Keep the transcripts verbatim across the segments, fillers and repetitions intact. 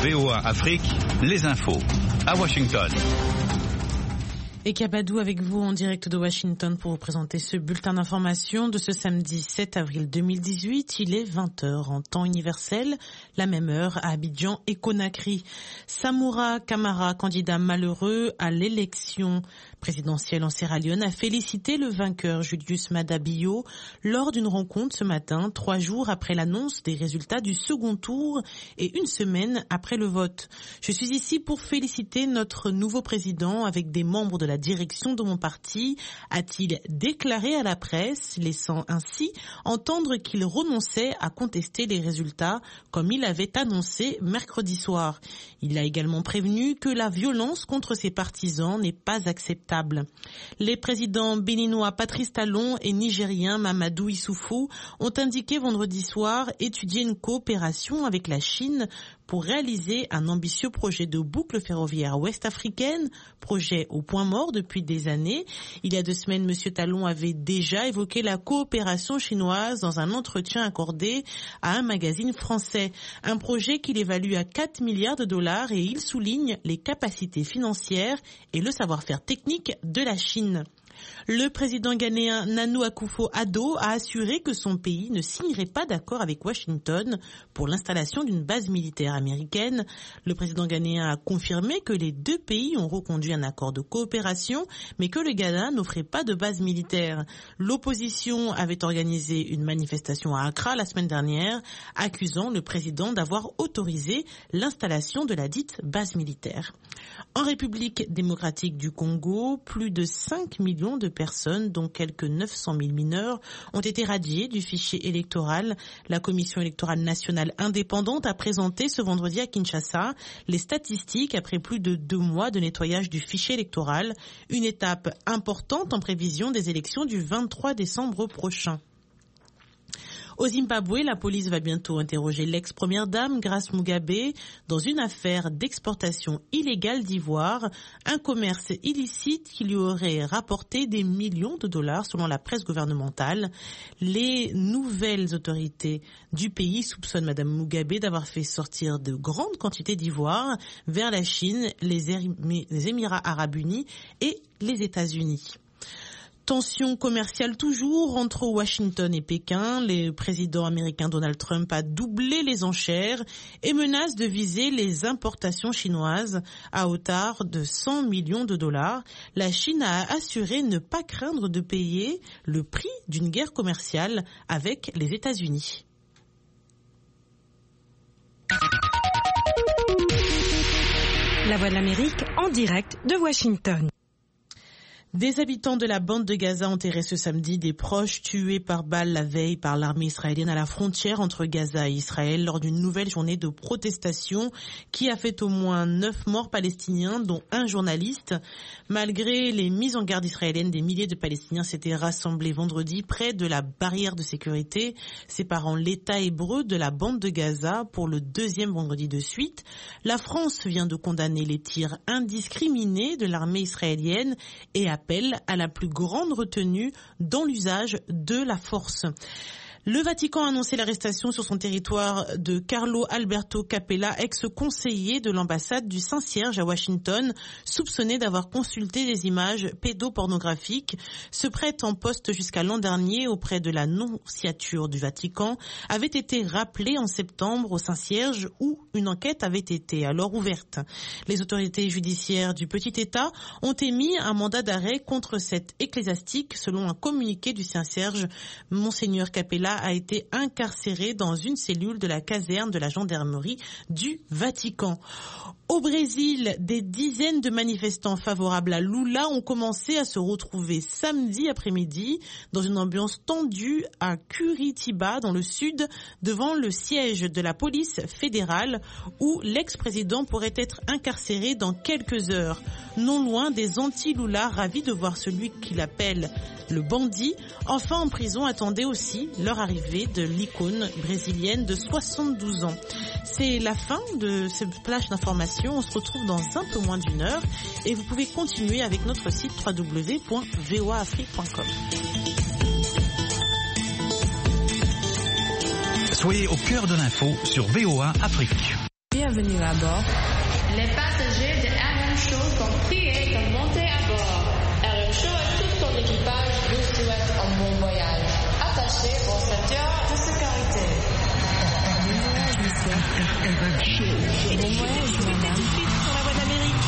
V O A Afrique, les infos. À Washington. Et Kabadou avec vous en direct de Washington pour vous présenter ce bulletin d'information de ce samedi sept avril deux mille dix-huit. Il est vingt heures en temps universel, la même heure à Abidjan et Conakry. Samoura Kamara, candidat malheureux à l'élection présidentielle en Sierra Leone, a félicité le vainqueur Julius Maada Bio lors d'une rencontre ce matin, trois jours après l'annonce des résultats du second tour et une semaine après le vote. Je suis ici pour féliciter notre nouveau président avec des membres de la direction de mon parti, a-t-il déclaré à la presse, laissant ainsi entendre qu'il renonçait à contester les résultats comme il avait annoncé mercredi soir. Il a également prévenu que la violence contre ses partisans n'est pas acceptable. Les présidents béninois Patrice Talon et nigérien Mamadou Issoufou ont indiqué vendredi soir étudier une coopération avec la Chine pour réaliser un ambitieux projet de boucle ferroviaire ouest-africaine, projet au point mort depuis des années. Il y a deux semaines, M. Talon avait déjà évoqué la coopération chinoise dans un entretien accordé à un magazine français. Un projet qu'il évalue à quatre milliards de dollars et il souligne les capacités financières et le savoir-faire technique de la Chine. Le président ghanéen Nana Akufo-Addo a assuré que son pays ne signerait pas d'accord avec Washington pour l'installation d'une base militaire américaine. Le président ghanéen a confirmé que les deux pays ont reconduit un accord de coopération, mais que le Ghana n'offrait pas de base militaire. L'opposition avait organisé une manifestation à Accra la semaine dernière, accusant le président d'avoir autorisé l'installation de la dite base militaire. En République démocratique du Congo, plus de cinq millions de personnes, dont quelques neuf cent mille mineurs, ont été radiées du fichier électoral. La Commission électorale nationale indépendante a présenté ce vendredi à Kinshasa les statistiques après plus de deux mois de nettoyage du fichier électoral, une étape importante en prévision des élections du vingt-trois décembre prochain. Au Zimbabwe, la police va bientôt interroger l'ex-première dame Grace Mugabe dans une affaire d'exportation illégale d'ivoire, un commerce illicite qui lui aurait rapporté des millions de dollars selon la presse gouvernementale. Les nouvelles autorités du pays soupçonnent Madame Mugabe d'avoir fait sortir de grandes quantités d'ivoire vers la Chine, les Émirats arabes unis et les États-Unis. Tension commerciale toujours entre Washington et Pékin. Le président américain Donald Trump a doublé les enchères et menace de viser les importations chinoises à hauteur de cent millions de dollars. La Chine a assuré ne pas craindre de payer le prix d'une guerre commerciale avec les États-Unis. La Voix de l'Amérique en direct de Washington. Des habitants de la bande de Gaza enterrés ce samedi des proches tués par balle la veille par l'armée israélienne à la frontière entre Gaza et Israël lors d'une nouvelle journée de protestation qui a fait au moins neuf morts palestiniens, dont un journaliste. Malgré les mises en garde israéliennes, des milliers de Palestiniens s'étaient rassemblés vendredi près de la barrière de sécurité séparant l'État hébreu de la bande de Gaza pour le deuxième vendredi de suite. La France vient de condamner les tirs indiscriminés de l'armée israélienne et a appelle à la plus grande retenue dans l'usage de la force. Le Vatican a annoncé l'arrestation sur son territoire de Carlo Alberto Capella, ex-conseiller de l'ambassade du Saint-Cierge à Washington, soupçonné d'avoir consulté des images pédopornographiques. Ce prêtre en poste jusqu'à l'an dernier auprès de la nonciature du Vatican avait été rappelé en septembre au Saint-Cierge où une enquête avait été alors ouverte. Les autorités judiciaires du petit État ont émis un mandat d'arrêt contre cet ecclésiastique. Selon un communiqué du Saint-Cierge, Monseigneur Capella a été incarcéré dans une cellule de la caserne de la gendarmerie du Vatican. Au Brésil, des dizaines de manifestants favorables à Lula ont commencé à se retrouver samedi après-midi dans une ambiance tendue à Curitiba, dans le sud, devant le siège de la police fédérale où l'ex-président pourrait être incarcéré dans quelques heures. Non loin des anti-Lula ravis de voir celui qu'il appelle le bandit, enfin en prison, attendait aussi leur arrivée de l'icône brésilienne de soixante-douze ans. C'est la fin de ce flash d'information. On se retrouve dans un peu moins d'une heure et vous pouvez continuer avec notre site w w w point v o a afrique point com. Soyez au cœur de l'info sur V O A Afrique. Bienvenue à bord. Les passagers de R M Show sont priés de monter à bord. R M Show et tout son équipage vous souhaitent un bon voyage. Attachez vos ceintures de sécurité. Bon voyage, monsieur. Bon voyage, madame. Sur la voie d'Amérique.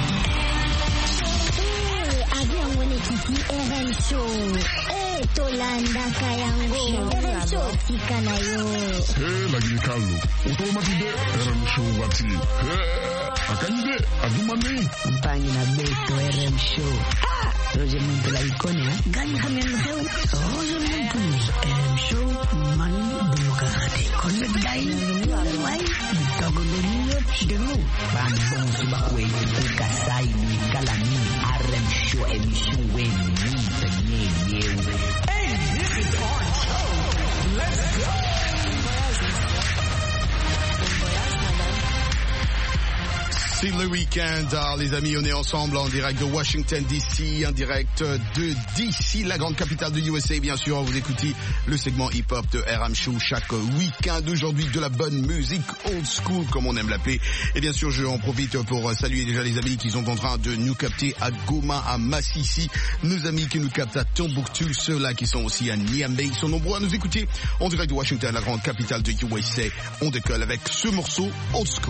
Eh, avion mwenyekiti R M Show. Eh, tolanda kayango. R M Show tikanayo. Eh, lagi kalu. Utomatude R M Show wati. Eh, akanyide adumane. Mpangi na beto R M Show. Ah, Roger Muntu la ikone ha. Gani kamen reu. Roger Muntu. R M Show mani demokrati. Konnet gai. Wai. Togo deniyo demu. Bambon subakwe yuka sai ni kalani. R M Show emission wen ni penye yewe. Hey, this is our show. Let's go. C'est le week-end, alors, les amis, on est ensemble en direct de Washington D C, en direct de D C, la grande capitale de U S A, bien sûr. Vous écoutez le segment hip-hop de R M Show chaque week-end. Aujourd'hui, de la bonne musique old school, comme on aime l'appeler. Et bien sûr, j'en profite pour saluer déjà les amis qui sont en train de nous capter à Goma, à Massissi, nos amis qui nous captent à Tombouctou, ceux-là qui sont aussi à Niamey. Ils sont nombreux à nous écouter en direct de Washington, la grande capitale de U S A. On décolle avec ce morceau old school.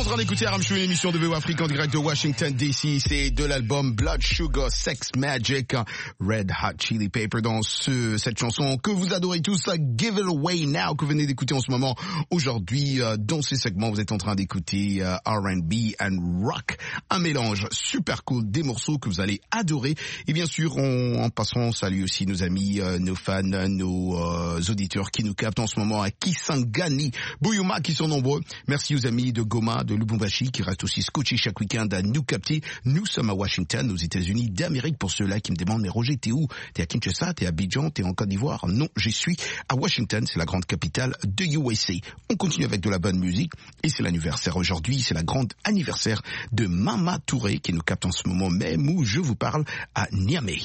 train d'écouter R M Show, une émission de V O Afrique en direct de Washington D C. C'est de l'album Blood Sugar Sex Magic, Red Hot Chili Pepper dans ce, cette chanson que vous adorez tous, Give It Away Now, que vous venez d'écouter en ce moment. Aujourd'hui, euh, dans ce segment, vous êtes en train d'écouter euh, R and B and rock, un mélange super cool, des morceaux que vous allez adorer. Et bien sûr, on, en passant, on salue aussi nos amis, euh, nos fans, nos euh, auditeurs qui nous captent en ce moment à Kisangani, Buyuma, qui sont nombreux. Merci aux amis de Goma, de Lubumbashi, qui restent aussi scotchés chaque week-end à nous capter. Nous sommes à Washington, aux États-Unis d'Amérique. Pour ceux-là qui me demandent, mais Roger, t'es où? T'es à Kinshasa, t'es à Abidjan, t'es en Côte d'Ivoire? Non, j'y suis à Washington, c'est la grande capitale de U S A. On continue avec de la bonne musique, et c'est l'anniversaire aujourd'hui, c'est la grande anniversaire de Mama Touré, qui nous capte en ce moment même où je vous parle à Niamey.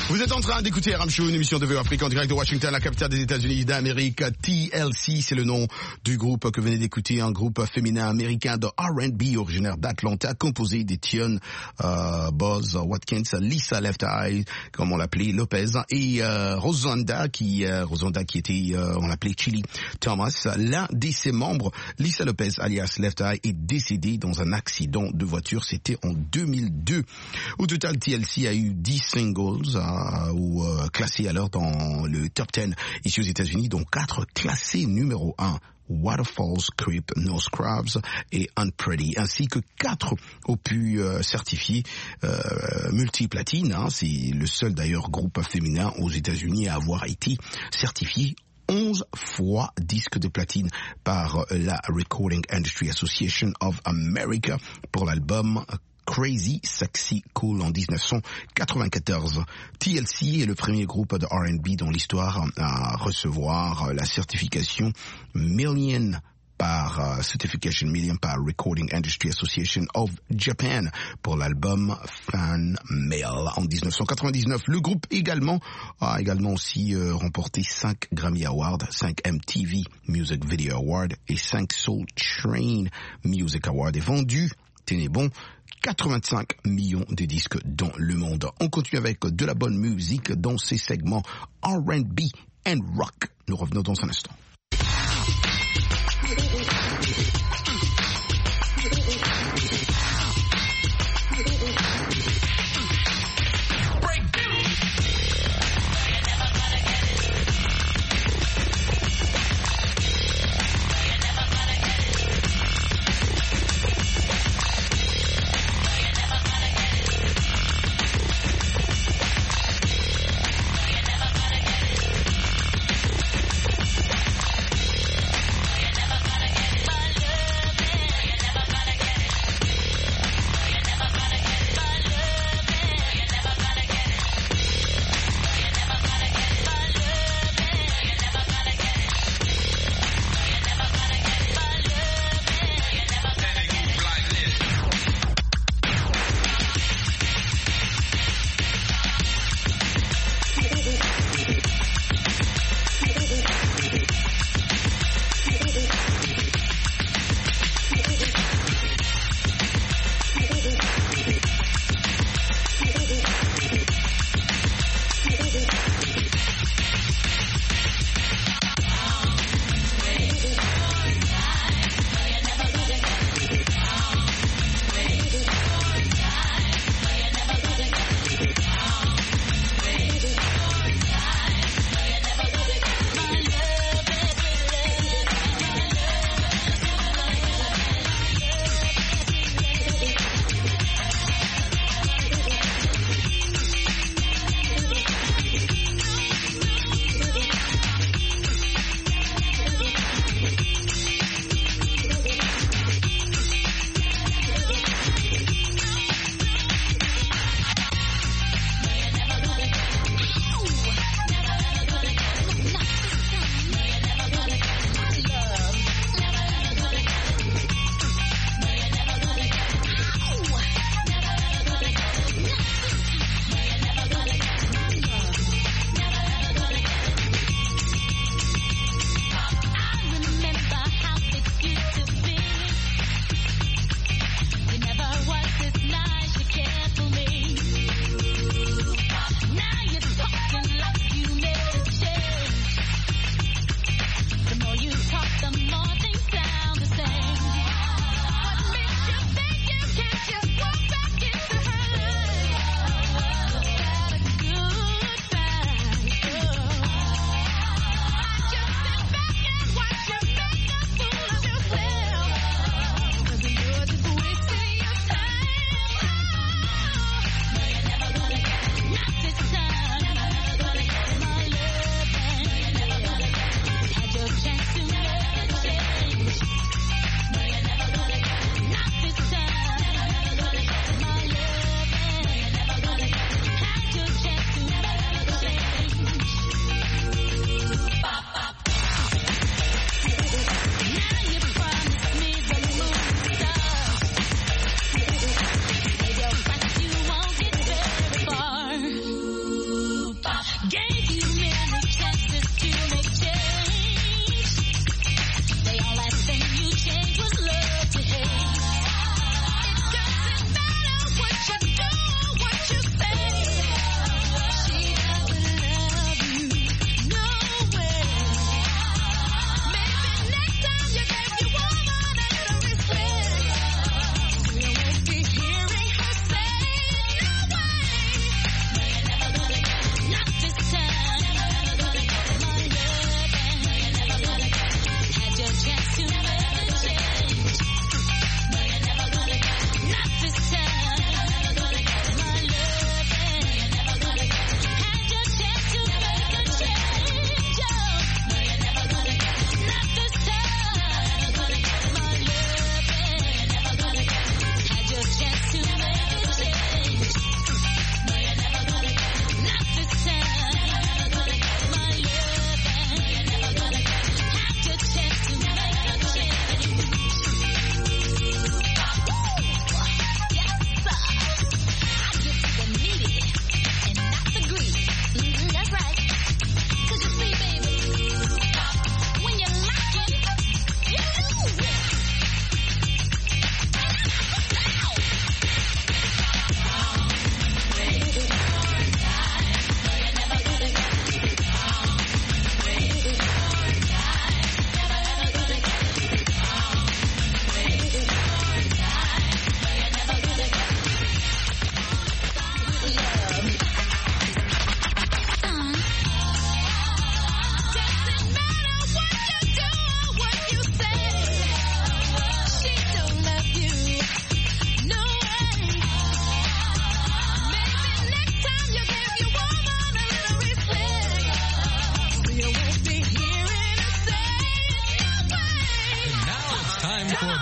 Vous êtes en train d'écouter R M Show, une émission de V O Afrique en direct de Washington, la capitale des États-Unis d'Amérique. T L C, c'est le nom du groupe que vous venez d'écouter, un groupe féminin américain de R and B originaire d'Atlanta, composé d'Etienne, euh, Buzz Watkins, Lisa Left Eye, comme on l'appelait, Lopez, et euh, Rosanda, qui euh, Rosanda qui était, euh, on l'appelait Chili Thomas. L'un de ses membres, Lisa Lopez, alias Left Eye, est décédé dans un accident de voiture. C'était en deux mille deux. Au total, T L C a eu dix singles, euh, ou euh, classés alors dans le top dix ici aux États-Unis, dont quatre classés numéro un. Waterfalls, Creep, No Scrubs et Unpretty, ainsi que quatre opus euh, certifiés euh, multiplatine. Hein, c'est le seul d'ailleurs groupe féminin aux États-Unis à avoir été certifié onze fois disque de platine par la Recording Industry Association of America pour l'album Crazy Sexy Cool en dix-neuf cent quatre-vingt-quatorze. T L C est le premier groupe de R and B dans l'histoire à recevoir la certification Million par uh, Certification Million par Recording Industry Association of Japan pour l'album Fan Mail en dix-neuf cent quatre-vingt-dix-neuf. Le groupe également a également aussi euh, remporté cinq Grammy Awards, cinq M T V Music Video Awards et cinq Soul Train Music Awards et vendu, tenez bon, quatre-vingt-cinq millions de disques dans le monde. On continue avec de la bonne musique dans ces segments R and B and rock. Nous revenons dans un instant.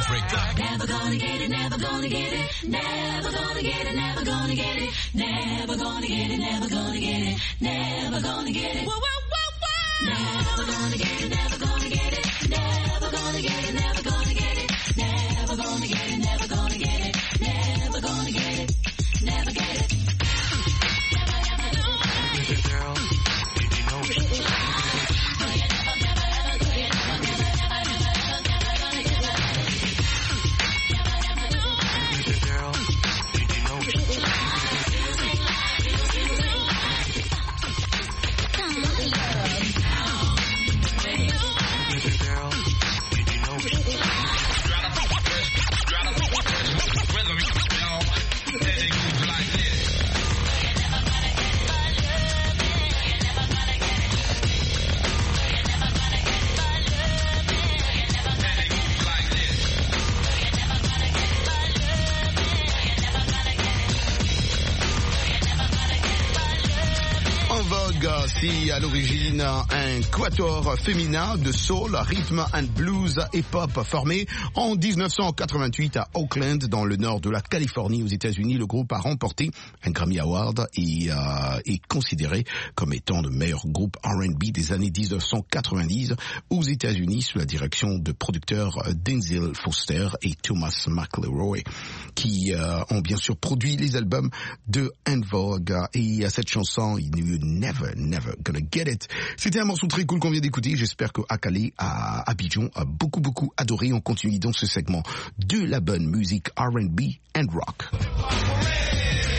Africa. Never gonna get it, never gonna get it, never gonna get it, never gonna get it, never gonna get it, never gonna get it, never gonna get it. Whoa, whoa, whoa, whoa. Never gonna get it, never gonna get it, never gonna get it, never gonna get it, never gonna get it, never gonna get it, never gonna get it, never get it. Girl, did you know it? Si à l'origine un quatuor féminin de soul, rhythm and blues et pop formé en dix-neuf cent quatre-vingt-huit à Oakland dans le nord de la Californie aux États-Unis, le groupe a remporté un Grammy Award et euh, est considéré comme étant le meilleur groupe R and B des années dix-neuf cent quatre-vingt-dix aux États-Unis sous la direction de producteurs Denzel Foster et Thomas McElroy qui euh, ont bien sûr produit les albums de En Vogue. Et à cette chanson, il n'y a eu Never Never Gonna Get It. C'était un morceau très cool qu'on vient d'écouter. J'espère que Akale à Abidjan a beaucoup beaucoup adoré. On continue dans ce segment de la bonne musique R and B and rock.